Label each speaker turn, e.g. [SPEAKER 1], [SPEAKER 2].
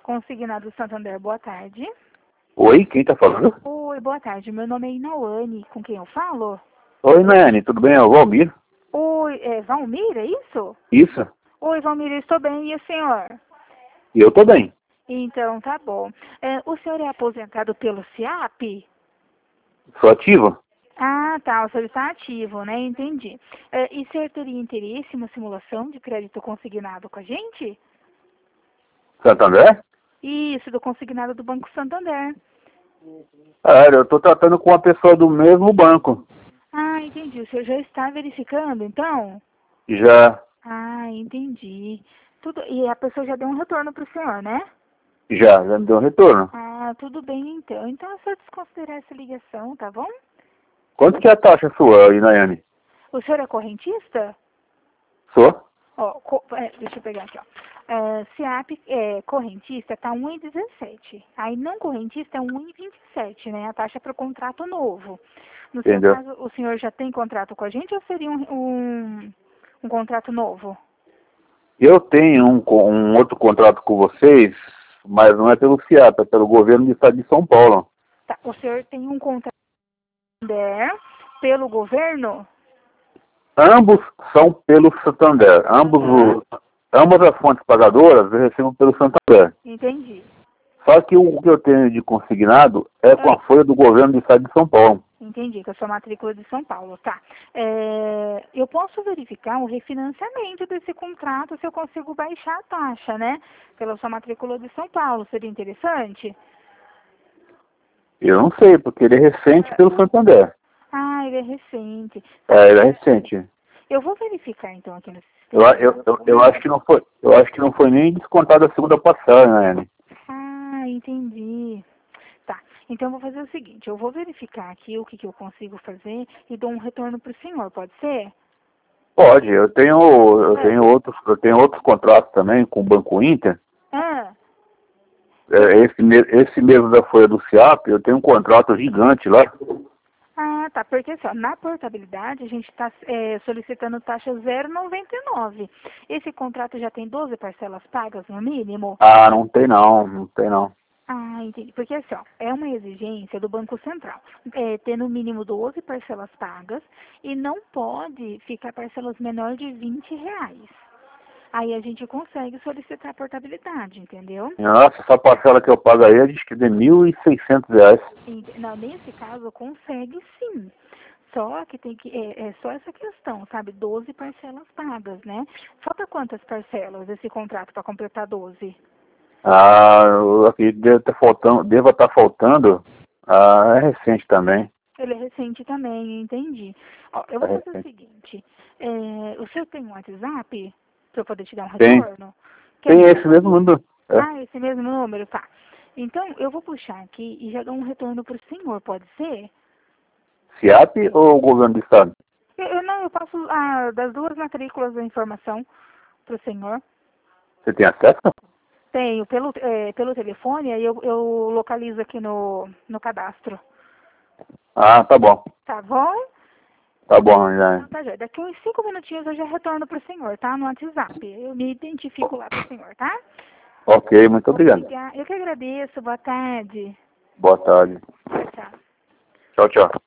[SPEAKER 1] Consignado Santander, boa tarde.
[SPEAKER 2] Oi, quem tá falando?
[SPEAKER 1] Oi, boa tarde. Meu nome é Inawane, com quem eu falo?
[SPEAKER 2] Oi, Nayane, tudo bem? É o Valmir.
[SPEAKER 1] Oi, Valmir, é isso?
[SPEAKER 2] Isso,
[SPEAKER 1] Oi, Valmir, eu estou bem, e o senhor?
[SPEAKER 2] e eu tô bem.
[SPEAKER 1] Então, tá bom. O senhor é aposentado pelo SIAP?
[SPEAKER 2] Sou ativo?
[SPEAKER 1] Ah, tá, o senhor está ativo, né? Entendi. E o senhor teria interesse em uma simulação de crédito consignado com a gente?
[SPEAKER 2] Santander?
[SPEAKER 1] Isso, do consignado do Banco Santander.
[SPEAKER 2] Eu tô tratando com uma pessoa do mesmo banco.
[SPEAKER 1] Ah, entendi. O senhor já está verificando, então?
[SPEAKER 2] Já,
[SPEAKER 1] Ah, entendi. E a pessoa já deu um retorno para o senhor, né?
[SPEAKER 2] já me deu um retorno.
[SPEAKER 1] Ah, tudo bem então. Então é só desconsiderar essa ligação, tá bom?
[SPEAKER 2] Quanto que é a taxa sua aí, Nayane?
[SPEAKER 1] O senhor é correntista?
[SPEAKER 2] Sou?
[SPEAKER 1] Ó, deixa eu pegar aqui, ó. SIAP correntista tá 1,17. Aí não correntista é 1,27, né? A taxa para o contrato novo. No seu
[SPEAKER 2] Entendeu?
[SPEAKER 1] caso, o senhor já tem contrato com a gente ou seria um contrato novo?
[SPEAKER 2] Eu tenho um outro contrato com vocês, mas não é pelo FIAP, é pelo governo do estado de São Paulo.
[SPEAKER 1] Tá, o senhor tem um contrato pelo governo?
[SPEAKER 2] Ambos são pelo Santander.
[SPEAKER 1] Aham,
[SPEAKER 2] Ambas as fontes pagadoras eu recebo pelo Santander.
[SPEAKER 1] entendi.
[SPEAKER 2] Só que o que eu tenho de consignado é com
[SPEAKER 1] Ah,
[SPEAKER 2] a folha do governo do estado de São Paulo.
[SPEAKER 1] entendi, com a sua matrícula de São Paulo, tá. Eu posso verificar o refinanciamento desse contrato se eu consigo baixar a taxa, né? Pela sua matrícula de São Paulo, seria interessante?
[SPEAKER 2] Eu não sei, porque ele é recente pelo Santander.
[SPEAKER 1] Ah, ele é recente. Tá,
[SPEAKER 2] É, ele é recente.
[SPEAKER 1] eu vou verificar então aqui no
[SPEAKER 2] Eu,
[SPEAKER 1] sistema.
[SPEAKER 2] eu acho que não foi. Eu acho que não foi nem descontado a segunda passagem, né, Anne?
[SPEAKER 1] Ah, entendi. Tá, então eu vou fazer o seguinte, eu vou verificar aqui o que eu consigo fazer e dou um retorno para o senhor, pode ser?
[SPEAKER 2] Pode, eu tenho outros contratos também com o Banco Inter.
[SPEAKER 1] Ah,
[SPEAKER 2] Esse mesmo da folha do SIAP, eu tenho um contrato gigante lá.
[SPEAKER 1] tá, porque assim, ó, na portabilidade a gente está solicitando taxa 0,99. Esse contrato já tem 12 parcelas pagas no mínimo?
[SPEAKER 2] Ah, não tem não, não tem não.
[SPEAKER 1] Ah, entendi. Porque assim, ó, é uma exigência do Banco Central. Ter no mínimo 12 parcelas pagas e não pode ficar parcelas menores de R$ 20. Aí a gente consegue solicitar a portabilidade, entendeu?
[SPEAKER 2] Nossa, essa parcela que eu pago aí é de R$ 1.600.
[SPEAKER 1] Não, nesse caso consegue sim. Só que tem que, é só essa questão, sabe? 12 parcelas pagas, né? Falta quantas parcelas desse contrato para completar 12?
[SPEAKER 2] Ah, aqui deva estar faltando. Ah, é recente também.
[SPEAKER 1] Ele é recente também, entendi. Ó, eu
[SPEAKER 2] É
[SPEAKER 1] vou fazer o
[SPEAKER 2] recente.
[SPEAKER 1] seguinte. O senhor tem um WhatsApp para eu poder te dar um
[SPEAKER 2] Tem,
[SPEAKER 1] retorno? Quer
[SPEAKER 2] tem
[SPEAKER 1] me
[SPEAKER 2] esse
[SPEAKER 1] passar?
[SPEAKER 2] mesmo número. É.
[SPEAKER 1] Ah, esse mesmo número, tá. Então, eu vou puxar aqui e já dar um retorno para o senhor, pode ser?
[SPEAKER 2] SIAP ou governo do estado?
[SPEAKER 1] Eu passo das duas matrículas da informação para o senhor.
[SPEAKER 2] Você tem acesso?
[SPEAKER 1] Tenho, pelo telefone, aí eu localizo aqui no cadastro.
[SPEAKER 2] Ah, tá bom.
[SPEAKER 1] Tá bom?
[SPEAKER 2] Tá bom, já.
[SPEAKER 1] Então, tá, já. Daqui uns 5 minutinhos eu já retorno pro senhor, tá? No WhatsApp. Eu me identifico lá pro senhor, tá?
[SPEAKER 2] Ok, muito obrigado.
[SPEAKER 1] Obrigada. Eu que agradeço. Boa tarde.
[SPEAKER 2] Boa tarde.
[SPEAKER 1] Tchau, tchau.
[SPEAKER 2] Tchau, tchau.